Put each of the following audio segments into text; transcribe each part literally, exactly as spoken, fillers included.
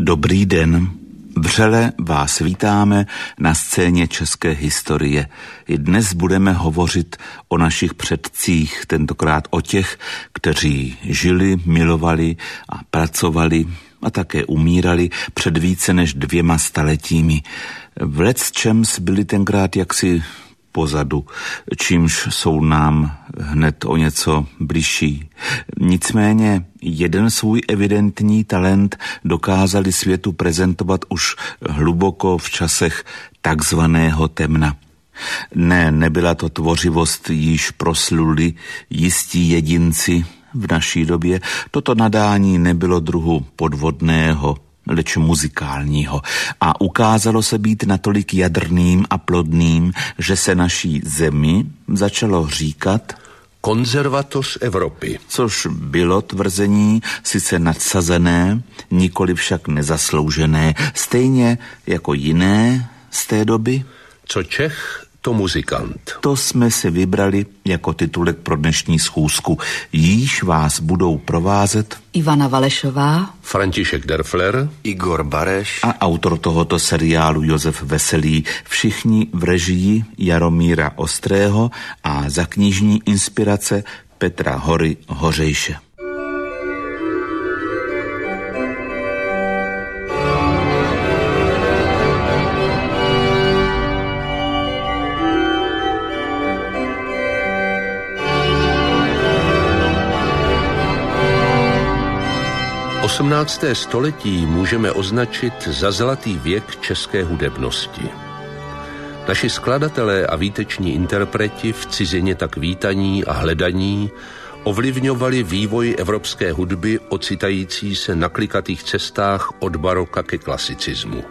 Dobrý den. Vřele vás vítáme na scéně české historie. I dnes budeme hovořit o našich předcích, tentokrát o těch, kteří žili, milovali a pracovali a také umírali před více než dvěma staletími. V lecčems byli tenkrát jaksi pozadu, čímž jsou nám hned o něco bližší. Nicméně jeden svůj evidentní talent dokázali světu prezentovat už hluboko v časech takzvaného temna. Ne, nebyla to tvořivost, již prosluli jistí jedinci v naší době. Toto nadání nebylo druhu podvodného, leč muzikálního, a ukázalo se být natolik jadrným a plodným, že se naší zemi začalo říkat konzervatos Evropy. Což bylo tvrzení sice nadsazené, nikoli však nezasloužené, stejně jako jiné z té doby. Co Čech, to muzikant. To jsme si vybrali jako titulek pro dnešní schůzku. Jíž vás budou provázet Ivana Valešová, František Derfler, Igor Bareš a autor tohoto seriálu Josef Veselý. Všichni v režii Jaromíra Ostrého a za knižní inspirace Petra Hory Hořejše. osmnácté století můžeme označit za zlatý věk české hudebnosti. Naši skladatelé a výteční interpreti v cizině tak vítaní a hledaní ovlivňovali vývoj evropské hudby ocitající se na klikatých cestách od baroka ke klasicismu.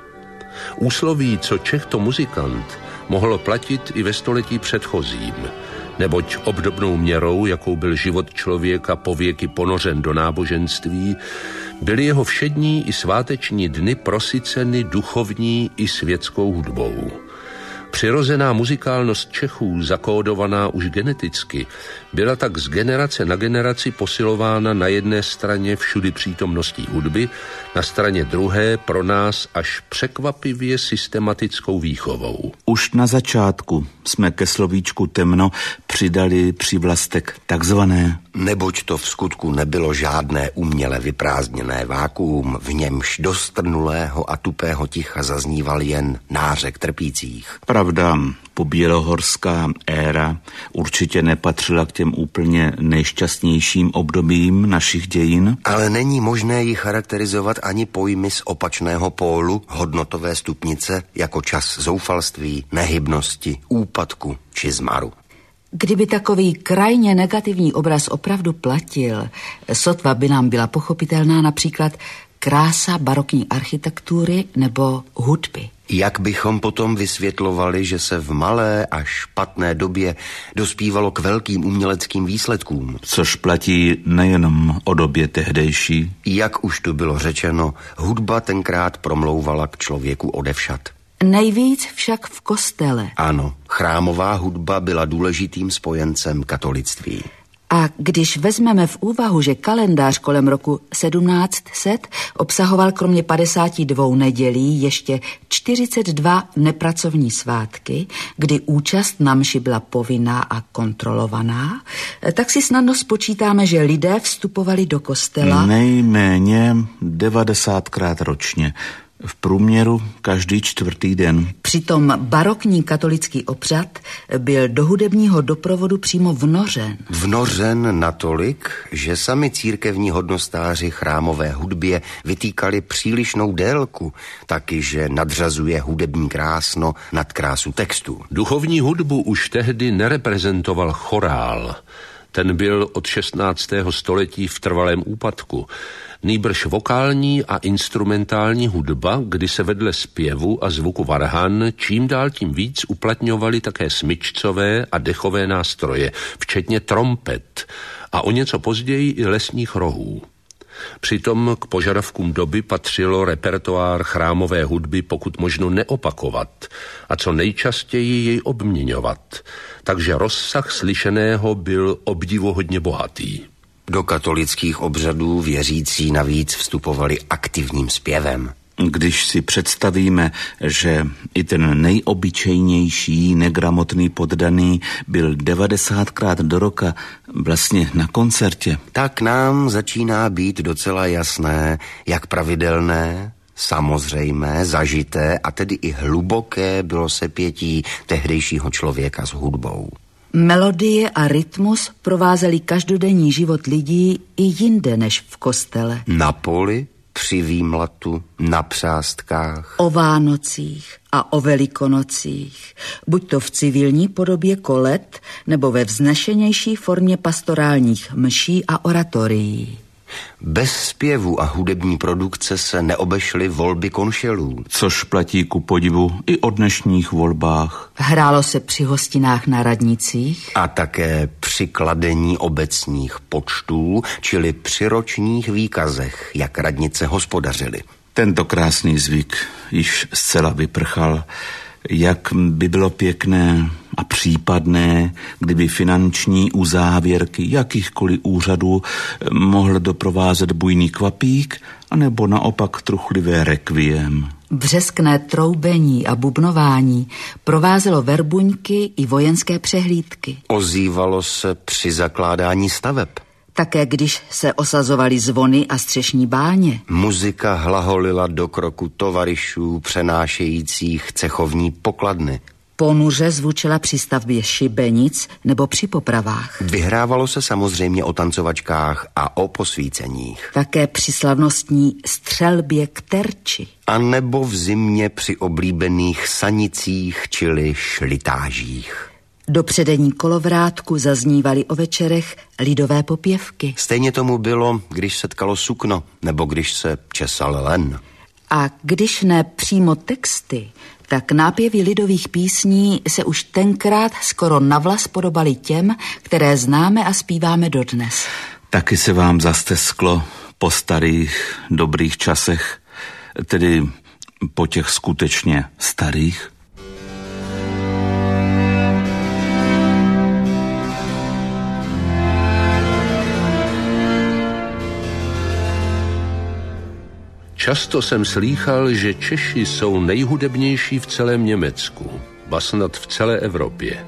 Úsloví co Čech, to muzikant mohlo platit i ve století předchozím, neboť obdobnou měrou, jakou byl život člověka pověky ponořen do náboženství, byly jeho všední i sváteční dny prosyceny duchovní i světskou hudbou. Přirozená muzikálnost Čechů, zakódovaná už geneticky, byla tak z generace na generaci posilována na jedné straně všudy přítomností hudby, na straně druhé pro nás až překvapivě systematickou výchovou. Už na začátku jsme ke slovíčku temno přidali přívlastek takzvané, neboť to v skutku nebylo žádné uměle vyprázdněné vákuum, v němž do strnulého a tupého ticha zazníval jen nářek trpících. Pravda, pobělohorská éra určitě nepatřila k těm úplně nejšťastnějším obdobím našich dějin. Ale není možné ji charakterizovat ani pojmy z opačného pólu, hodnotové stupnice, jako čas zoufalství, nehybnosti, úpadku či zmaru. Kdyby takový krajně negativní obraz opravdu platil, sotva by nám byla pochopitelná například krása barokní architektury nebo hudby. Jak bychom potom vysvětlovali, že se v malé a špatné době dospívalo k velkým uměleckým výsledkům? Což platí nejenom o době tehdejší. Jak už tu bylo řečeno, hudba tenkrát promlouvala k člověku odevšad. Nejvíc však v kostele. Ano, chrámová hudba byla důležitým spojencem katolictví. A když vezmeme v úvahu, že kalendář kolem roku sedmnáct set obsahoval kromě padesáti dvou nedělí ještě čtyřicet dva nepracovní svátky, kdy účast na mši byla povinná a kontrolovaná, tak si snadno spočítáme, že lidé vstupovali do kostela nejméně devadesátkrát ročně. V průměru každý čtvrtý den. Přitom barokní katolický obřad byl do hudebního doprovodu přímo vnořen. Vnořen natolik, že sami církevní hodnostáři chrámové hudbě vytýkali přílišnou délku, taky že nadřazuje hudební krásno nad krásu textu. Duchovní hudbu už tehdy nereprezentoval chorál. Ten byl od šestnáctého století v trvalém úpadku. Nýbrž vokální a instrumentální hudba, kdy se vedle zpěvu a zvuku varhan čím dál tím víc uplatňovaly také smyčcové a dechové nástroje, včetně trompet a o něco později i lesních rohů. Přitom k požadavkům doby patřilo repertoár chrámové hudby pokud možno neopakovat a co nejčastěji jej obměňovat, takže rozsah slyšeného byl obdivuhodně bohatý. Do katolických obřadů věřící navíc vstupovali aktivním zpěvem. Když si představíme, že i ten nejobyčejnější negramotný poddaný byl devadesátkrát do roka vlastně na koncertě, tak nám začíná být docela jasné, jak pravidelné, samozřejmé, zažité a tedy i hluboké bylo sepětí tehdejšího člověka s hudbou. Melodie a rytmus provázely každodenní život lidí i jinde než v kostele. Na poli, při výmlatu, na přástkách. O Vánocích a o Velikonocích, buď to v civilní podobě kolet, nebo ve vznešenější formě pastorálních mší a oratorií. Bez zpěvu a hudební produkce se neobešly volby konšelů. Což platí ku podivu i o dnešních volbách. Hrálo se při hostinách na radnicích. A také při kladení obecních počtů, čili při ročních výkazech, jak radnice hospodařily. Tento krásný zvyk již zcela vyprchal. Jak by bylo pěkné a případné, kdyby finanční uzávěrky jakýchkoliv úřadů mohl doprovázet bujný kvapík, anebo naopak truchlivé rekviem. Břeskné troubení a bubnování provázelo verbuňky i vojenské přehlídky. Ozývalo se při zakládání staveb. Také když se osazovaly zvony a střešní báně. Muzika hlaholila do kroku tovaryšů přenášejících cechovní pokladny. Ponuře zvučela při stavbě šibenic nebo při popravách. Vyhrávalo se samozřejmě o tancovačkách a o posvíceních. Také při slavnostní střelbě k terči. A nebo v zimě při oblíbených sanicích, čili šlitážích. Do předení kolovrátku zaznívaly o večerech lidové popěvky. Stejně tomu bylo, když se tkalo sukno, nebo když se česal len. A když ne přímo texty, tak nápěvy lidových písní se už tenkrát skoro navlas podobaly těm, které známe a zpíváme dodnes. Taky se vám zastesklo po starých dobrých časech, tedy po těch skutečně starých? Často jsem slýchal, že Češi jsou nejhudebnější v celém Německu, ba snad v celé Evropě.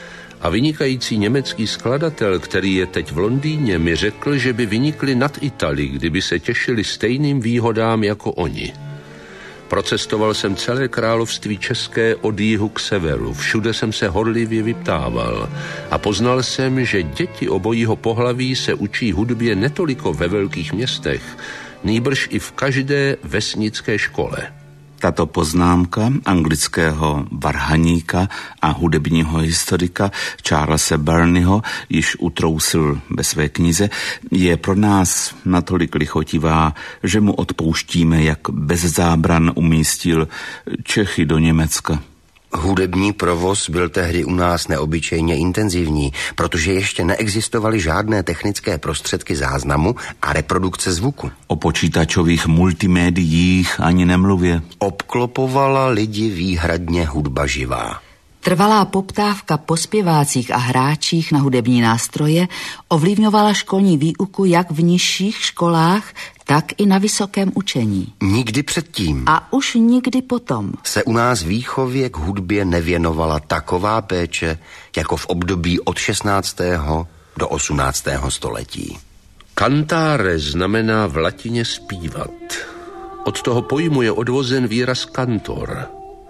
A vynikající německý skladatel, který je teď v Londýně, mi řekl, že by vynikli nad Italii, kdyby se těšili stejným výhodám jako oni. Procestoval jsem celé království české od jihu k severu, všude jsem se horlivě vyptával a poznal jsem, že děti obojího pohlaví se učí hudbě netoliko ve velkých městech, nýbrž i v každé vesnické škole. Tato poznámka anglického varhaníka a hudebního historika Charlesa Burneyho již utrousil ve své knize, je pro nás natolik lichotivá, že mu odpouštíme, jak bez zábran umístil Čechy do Německa. Hudební provoz byl tehdy u nás neobyčejně intenzivní, protože ještě neexistovaly žádné technické prostředky záznamu a reprodukce zvuku. O počítačových multimédiích ani nemluvě. Obklopovala lidi výhradně hudba živá. Trvalá poptávka po zpěvácích a hráčích na hudební nástroje ovlivňovala školní výuku jak v nižších školách, tak i na vysokém učení. Nikdy předtím. A už nikdy potom Se u nás výchově k hudbě nevěnovala taková péče, jako v období od šestnáctého do osmnáctého století. Cantare znamená v latině zpívat. Od toho pojmu je odvozen výraz kantor.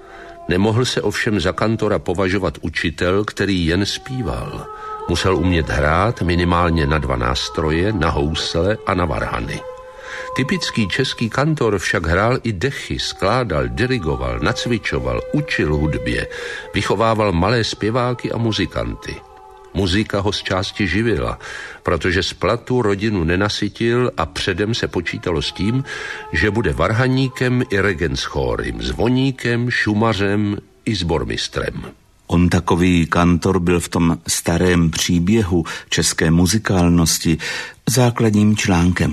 Nemohl se ovšem za kantora považovat učitel, který jen zpíval. Musel umět hrát minimálně na dva nástroje, na housle a na varhany. Typický český kantor však hrál i dechy, skládal, dirigoval, nacvičoval, učil hudbě, vychovával malé zpěváky a muzikanty. Muzika ho z části živila, protože z platu rodinu nenasytil a předem se počítalo s tím, že bude varhaníkem i regentschórem, zvoníkem, šumařem i sbormistrem. On takový kantor byl v tom starém příběhu české muzikálnosti základním článkem.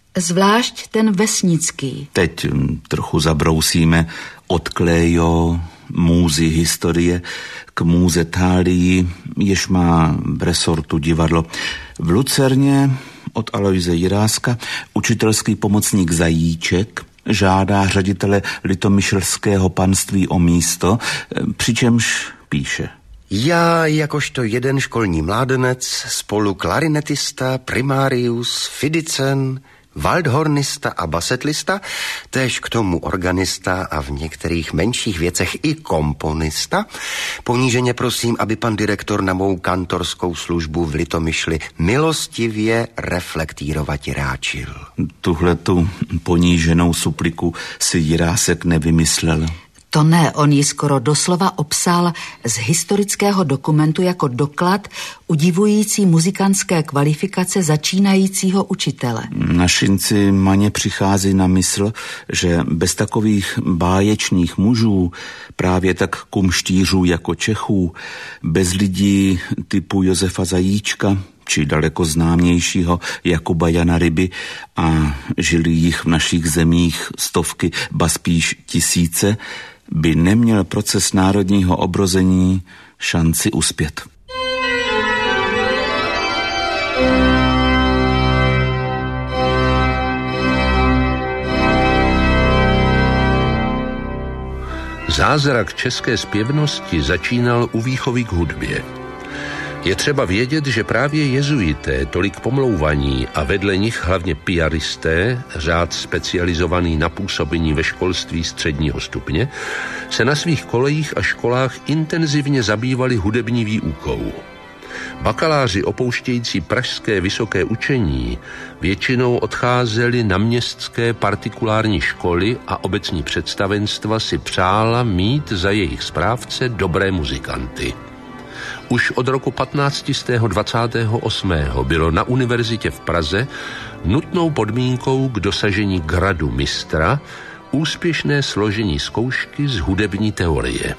Zvlášť ten vesnický. Teď trochu zabrousíme od Cléo, můzy historie, k můze Tálii, jež má v resortu divadlo. V Lucerně od Aloise Jiráska učitelský pomocník Zajíček žádá ředitele litomyšlského panství o místo, přičemž píše: Já jakožto jeden školní mládenec, spolu klarinetista, primarius, fidicen, waldhornista a basetlista, též k tomu organista a v některých menších věcech i komponista, poníženě prosím, aby pan direktor na mou kantorskou službu v Litomyšli milostivě reflektírovati ráčil. Tuhletu poníženou supliku si Jirásek nevymyslel. To ne, on ji skoro doslova obsal z historického dokumentu jako doklad udivující muzikantské kvalifikace začínajícího učitele. Na Šinci Maně přichází na mysl, že bez takových báječných mužů, právě tak kumštířů jako Čechů, bez lidí typu Josefa Zajíčka či daleko známějšího Jakuba Jana Ryby, a žili jich v našich zemích stovky, ba spíš tisíce, by neměl proces národního obrození šanci uspět. Zázrak české zpěvnosti začínal u výchovy k hudbě. Je třeba vědět, že právě jezuité, tolik pomlouvaní a vedle nich hlavně piaristé, řád specializovaný na působení ve školství středního stupně, se na svých kolejích a školách intenzivně zabývali hudební výukou. Bakaláři opouštějící pražské vysoké učení většinou odcházeli na městské partikulární školy a obecní představenstva si přála mít za jejich správce dobré muzikanty. Už od roku patnáct set dvacátého osmého bylo na univerzitě v Praze nutnou podmínkou k dosažení gradu mistra úspěšné složení zkoušky z hudební teorie.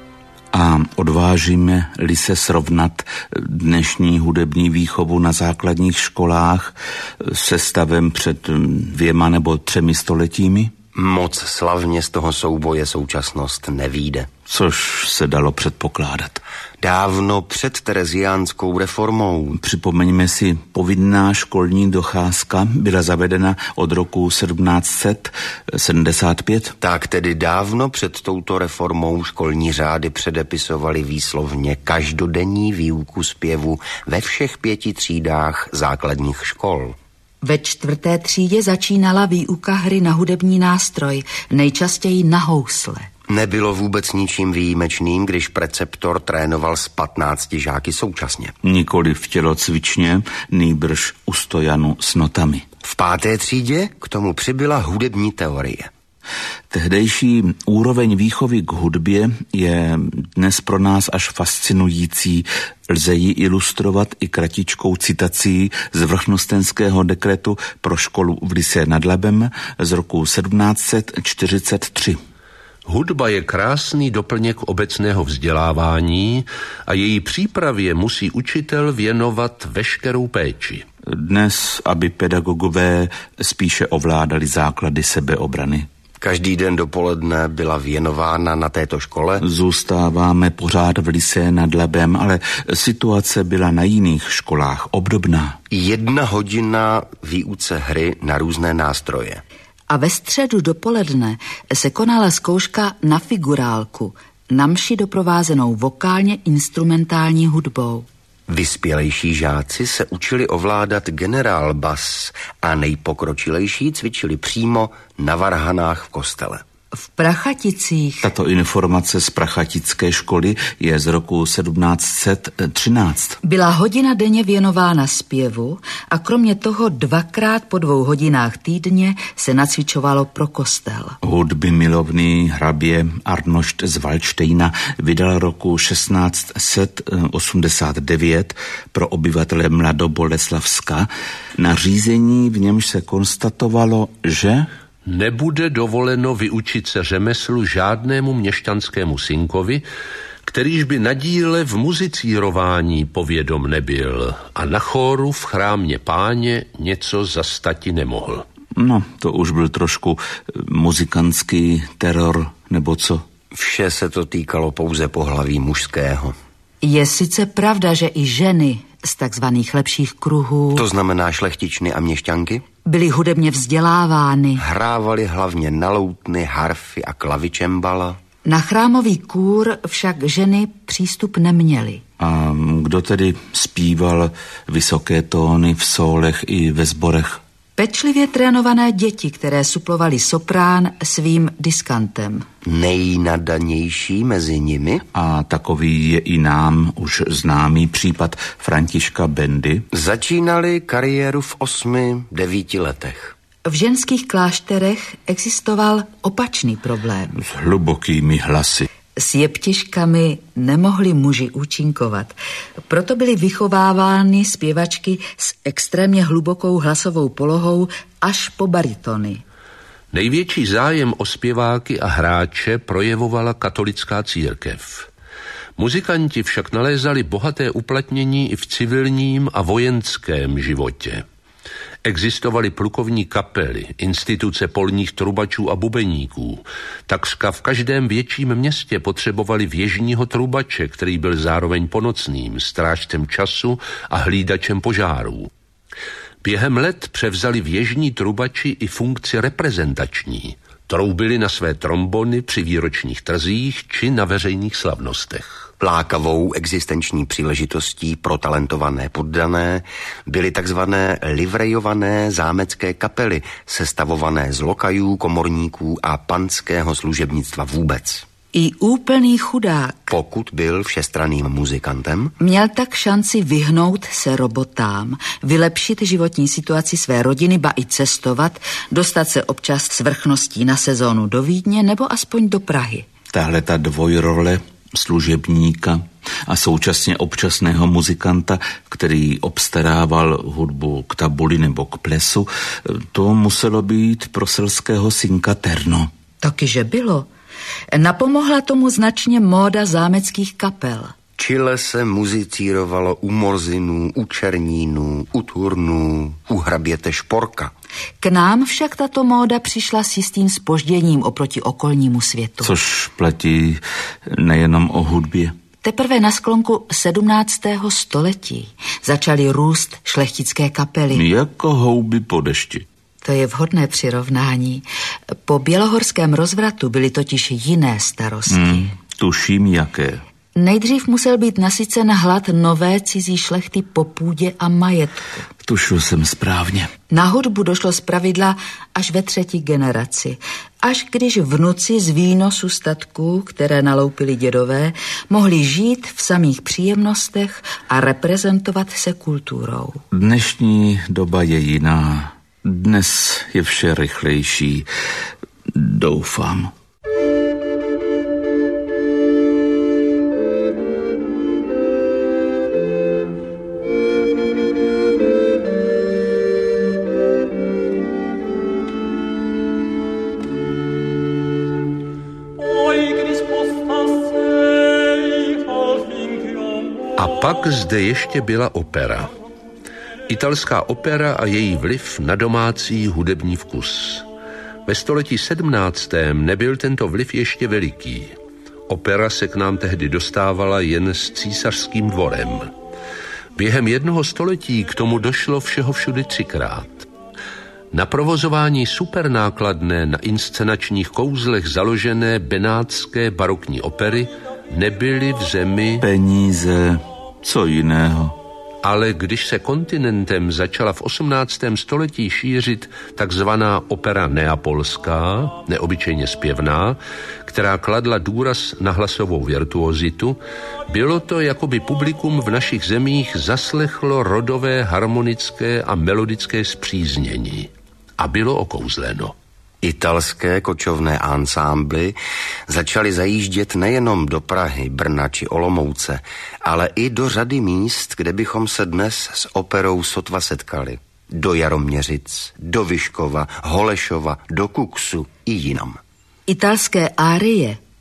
A odvážíme-li se srovnat dnešní hudební výchovu na základních školách se stavem před dvěma nebo třemi stoletími? Moc slavně z toho souboje současnost nevyjde. Což se dalo předpokládat. Dávno před tereziánskou reformou. Připomeňme si, povinná školní docházka byla zavedena od roku sedmnáct set sedmdesát pět. Tak tedy dávno před touto reformou školní řády předepisovaly výslovně každodenní výuku zpěvu ve všech pěti třídách základních škol. Ve čtvrté třídě začínala výuka hry na hudební nástroj, nejčastěji na housle. Nebylo vůbec ničím výjimečným, když preceptor trénoval s patnácti žáky současně. Nikoli v tělocvičně, nýbrž u stojanu s notami. V páté třídě k tomu přibyla hudební teorie. Tehdejší úroveň výchovy k hudbě je dnes pro nás až fascinující. Lze ji ilustrovat i kratičkou citací z vrchnostenského dekretu pro školu v Lysé nad Labem z roku sedmnáct set čtyřicet tři. Hudba je krásný doplněk obecného vzdělávání a její přípravě musí učitel věnovat veškerou péči. Dnes, aby pedagogové spíše ovládali základy sebeobrany. Každý den dopoledne byla věnována na této škole. Zůstáváme pořád v Lysé nad Labem, ale situace byla na jiných školách obdobná. Jedna hodina výuce hry na různé nástroje. A ve středu dopoledne se konala zkouška na figurálku, na mši doprovázenou vokálně instrumentální hudbou. Vyspělejší žáci se učili ovládat generál bas a nejpokročilejší cvičili přímo na varhanách v kostele. V Prachaticích. Tato informace z prachatické školy je z roku sedmnáct set třináct. Byla hodina denně věnována zpěvu a kromě toho dvakrát po dvou hodinách týdně se nacvičovalo pro kostel. Hudby milovný hrabě Arnošt z Valdštejna vydal roku šestnáct set osmdesát devět pro obyvatele Mladoboleslavska nařízení, v němž se konstatovalo, že nebude dovoleno vyučit se řemeslu žádnému měšťanskému synkovi, kterýž by na díle v muzicírování povědom nebyl a na chóru v chrámě Páně něco zastati nemohl. No, to už byl trošku muzikantský teror, nebo co? Vše se to týkalo pouze pohlaví mužského. Je sice pravda, že i ženy z takzvaných lepších kruhů. To znamená šlechtičny a měšťanky? Byly hudebně vzdělávány. Hrávali hlavně na loutny, harfy a klavičembala. Na chrámový kůr však ženy přístup neměly. A kdo tedy zpíval vysoké tóny v sólech i ve sborech? Pečlivě trénované děti, které suplovaly soprán svým diskantem. Nejnadanější mezi nimi? A takový je i nám už známý případ Františka Bendy. Začínali kariéru v osmi, devíti letech. V ženských klášterech existoval opačný problém. S hlubokými hlasy. S jeptiškami nemohli muži účinkovat. Proto byly vychovávány zpěvačky s extrémně hlubokou hlasovou polohou až po baritony. Největší zájem o zpěváky a hráče projevovala katolická církev. Muzikanti však nalézali bohaté uplatnění i v civilním a vojenském životě. Existovaly plukovní kapely, instituce polních trubačů a bubeníků. Takřka v každém větším městě potřebovali věžního trubače, který byl zároveň ponocným, strážcem času a hlídačem požárů. Během let převzali věžní trubači i funkci reprezentační. Troubili na své trombony při výročních trzích či na veřejných slavnostech. Lákavou existenční příležitostí pro talentované poddané byly takzvané livrejované zámecké kapely, sestavované z lokajů, komorníků a panského služebnictva vůbec. I úplný chudák, pokud byl všestranným muzikantem, měl tak šanci vyhnout se robotám, vylepšit životní situaci své rodiny, ba i cestovat, dostat se občas s vrchností na sezónu do Vídně nebo aspoň do Prahy. Tahle ta dvojrole služebníka a současně občasného muzikanta, který obstarával hudbu k tabuli nebo k plesu, to muselo být pro selského synka terno. Takyže bylo. Napomohla tomu značně móda zámeckých kapel. Čile se muzicírovalo u Morzinů, u Černínů, u Turnů, u hraběte Šporka. K nám však tato móda přišla s jistým zpožděním oproti okolnímu světu. Což platí nejenom o hudbě. Teprve na sklonku sedmnáctého století začaly růst šlechtické kapely. Jako houby po dešti. To je vhodné přirovnání. Po bělohorském rozvratu byly totiž jiné starosti. Hmm, tuším jaké. Nejdřív musel být nasycen hlad nové cizí šlechty po půdě a majetku. Tušil jsem správně. Na hudbu došlo zpravidla až ve třetí generaci. Až když vnuci z výnosu statků, které naloupili dědové, mohli žít v samých příjemnostech a reprezentovat se kulturou. Dnešní doba je jiná. Dnes je vše rychlejší. Doufám. A pak zde ještě byla opera. Italská opera a její vliv na domácí hudební vkus. Ve století sedmnáctém nebyl tento vliv ještě veliký. Opera se k nám tehdy dostávala jen s císařským dvorem. Během jednoho století k tomu došlo všeho všudy třikrát. Na provozování supernákladné na inscenačních kouzlech založené benátské barokní opery nebyly v zemi peníze, co jiného. Ale když se kontinentem začala v osmnáctém století šířit takzvaná opera neapolská, neobyčejně zpěvná, která kladla důraz na hlasovou virtuozitu, bylo to, jako by publikum v našich zemích zaslechlo rodové, harmonické a melodické spříznění. A bylo okouzleno. Italské kočovné ansámbly začaly zajíždět nejenom do Prahy, Brna či Olomouce, ale i do řady míst, kde bychom se dnes s operou sotva setkali. Do Jaroměřic, do Vyškova, Holešova, do Kuksu i jinam. Italské árie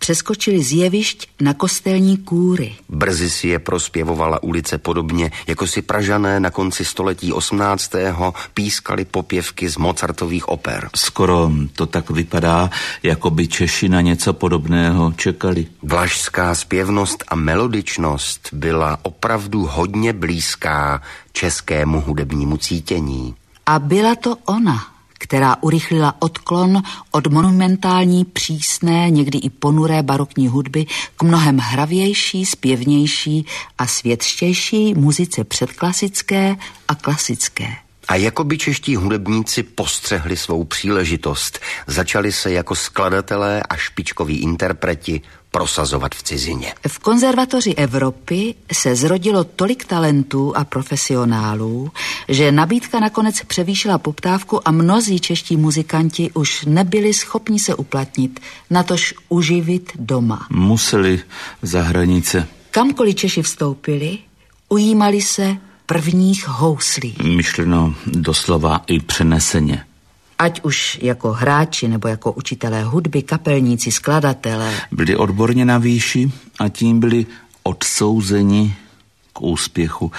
přeskočili z jevišť na kostelní kůry. Brzy si je prospěvovala ulice podobně, jako si Pražané na konci století osmnáctého pískali popěvky z Mozartových oper. Skoro to tak vypadá, jako by Češi na něco podobného čekali. Vlašská zpěvnost a melodičnost byla opravdu hodně blízká českému hudebnímu cítění. A byla to ona, která urychlila odklon od monumentální, přísné, někdy i ponuré barokní hudby k mnohem hravější, zpěvnější a světštější muzice předklasické a klasické. A jako by čeští hudebníci postřehli svou příležitost, začali se jako skladatelé a špičkoví interpreti prosazovat v cizině. V konzervatoři Evropy se zrodilo tolik talentů a profesionálů, že nabídka nakonec převýšila poptávku a mnozí čeští muzikanti už nebyli schopni se uplatnit, natož uživit doma. Museli za hranice. Kamkoliv Češi vstoupili, ujímali se prvních houslí. Myšleno doslova i přeneseně. Ať už jako hráči nebo jako učitelé hudby, kapelníci, skladatelé. Byli odborně na výši a tím byli odsouzeni k úspěchu.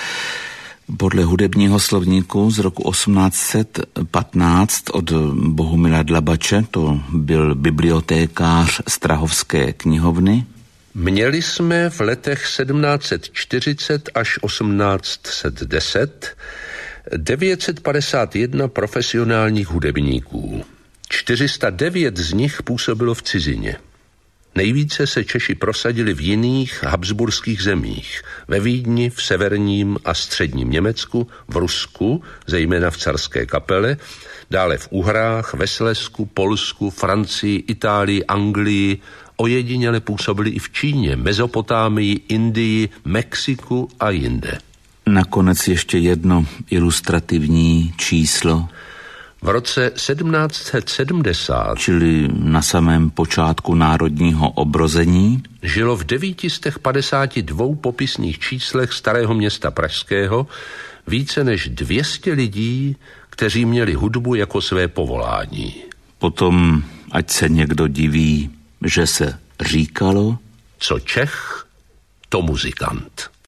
Podle hudebního slovníku z roku osmnáct set patnáct od Bohumila Dlabače, to byl bibliotékář Strahovské knihovny, měli jsme v letech sedmnáct set čtyřicet až osmnáct set deset devět set padesát jedna profesionálních hudebníků. čtyři sta devět z nich působilo v cizině. Nejvíce se Češi prosadili v jiných habsburských zemích, ve Vídni, v severním a středním Německu, v Rusku, zejména v Carské kapele, dále v Uhrách, ve Slezsku, Polsku, Francii, Itálii, Anglii, ojediněle působili i v Číně, Mezopotámii, Indii, Mexiku a jinde. Nakonec ještě jedno ilustrativní číslo. V roce sedmnáct set sedmdesát, čili na samém počátku národního obrození, žilo v devět set padesát dva popisných číslech Starého Města pražského více než dvě stě lidí, kteří měli hudbu jako své povolání. Potom, ať se někdo diví, že se říkalo, co Čech, to muzikant.